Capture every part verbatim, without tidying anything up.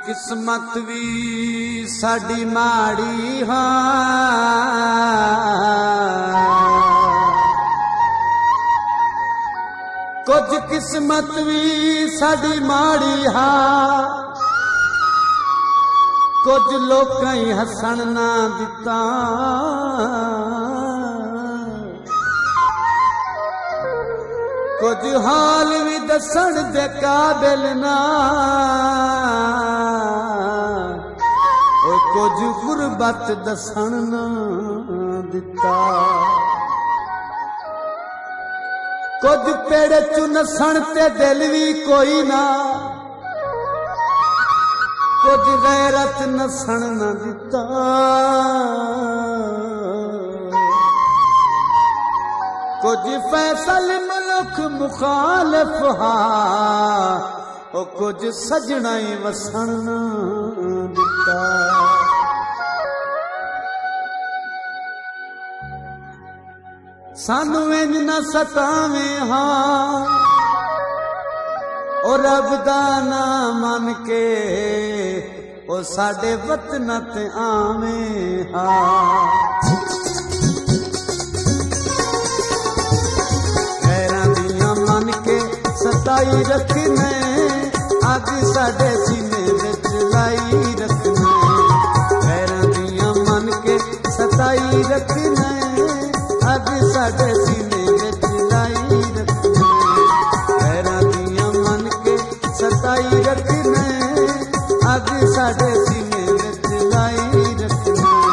किस्मत भी साडी माड़ी हाँ, कुछ किस्मत भी साडी माड़ी हाँ, कुछ लोकां ही हसन ना दिता, कुछ हाल भी दसन दे काबिल ना, कुछ गुरबत दसन ना दिता, कुछ पेड़ चु नसन ते दिल भी कोई ना, कुछ गैरत नसन ना दिता, कुछ फैसल मुल्क मुखालिफ हा, कुछ सजना ही वसन ना दिता। सानू इंज न सतावे हाँ, और रब दा ना मन के ओ साडे वतन ते आवे हाँ, सताई रखने अग साडे सीने विच लाई रखने, पैरां दियां मन के सताई रखने अग साडे सीने विच लाई रखने, पैरां दियां मन के सताई रखने अग साडे सीने विच लाई रखने।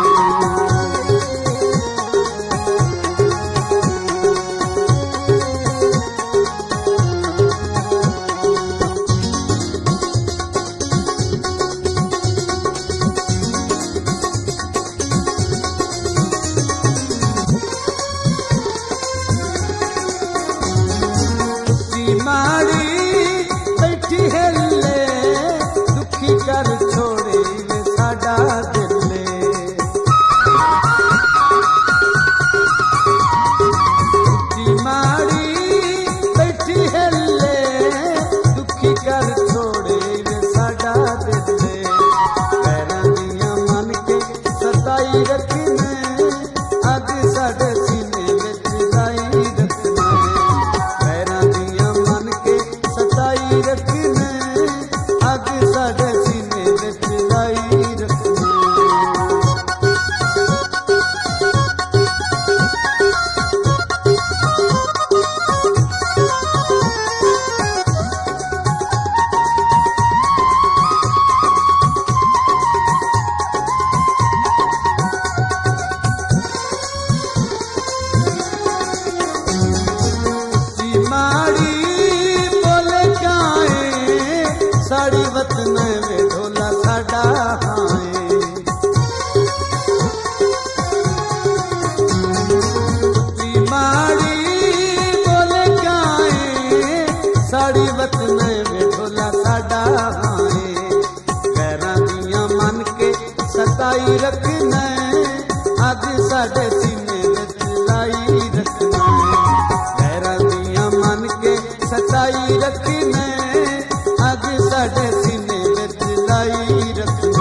सताई रखना अग साडे सीने विच लाई रखना, पैरां दियां मन के सताई रखना अग साडे सीने विच लाई रखना।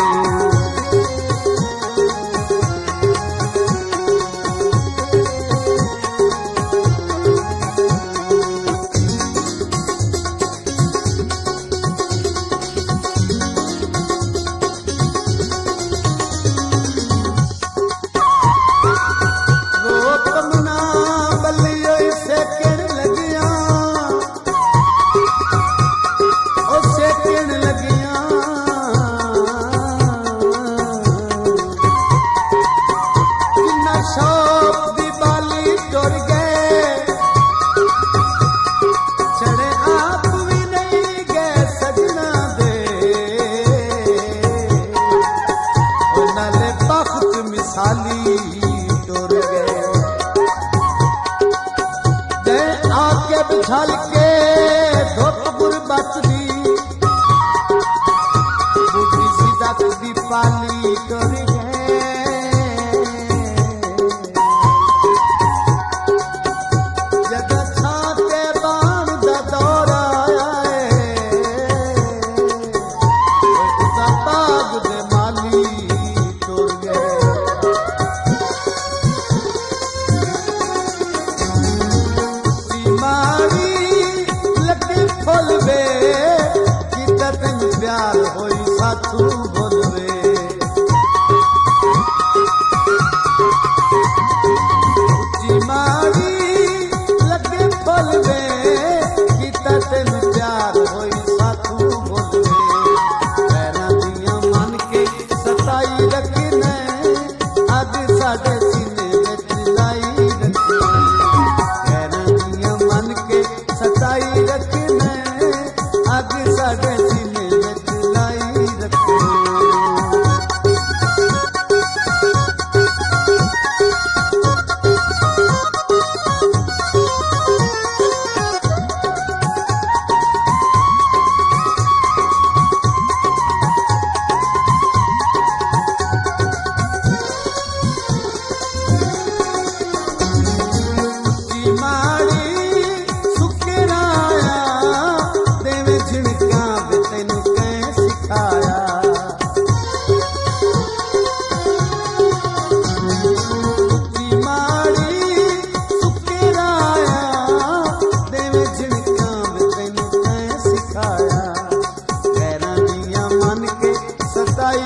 छल के धुप गुरबत दी बुढ़ी सीधा दी पाली कर जग छाते बाण दा दौर आया है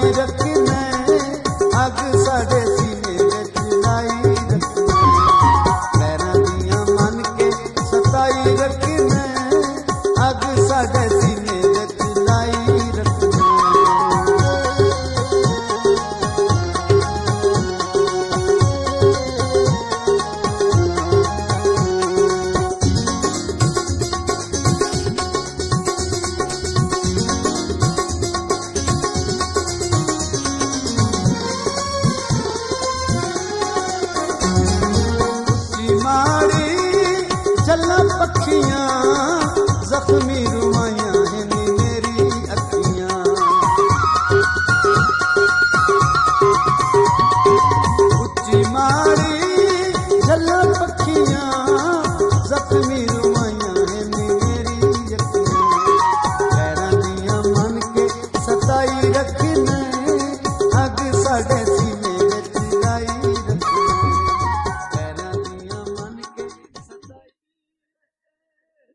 सताई रखना अग साढ़े सीने विच लाई रखना पैरां दियां मन के सताई रखना अग साढ़े सीने विच लाई रखना चला पखियां जख्मी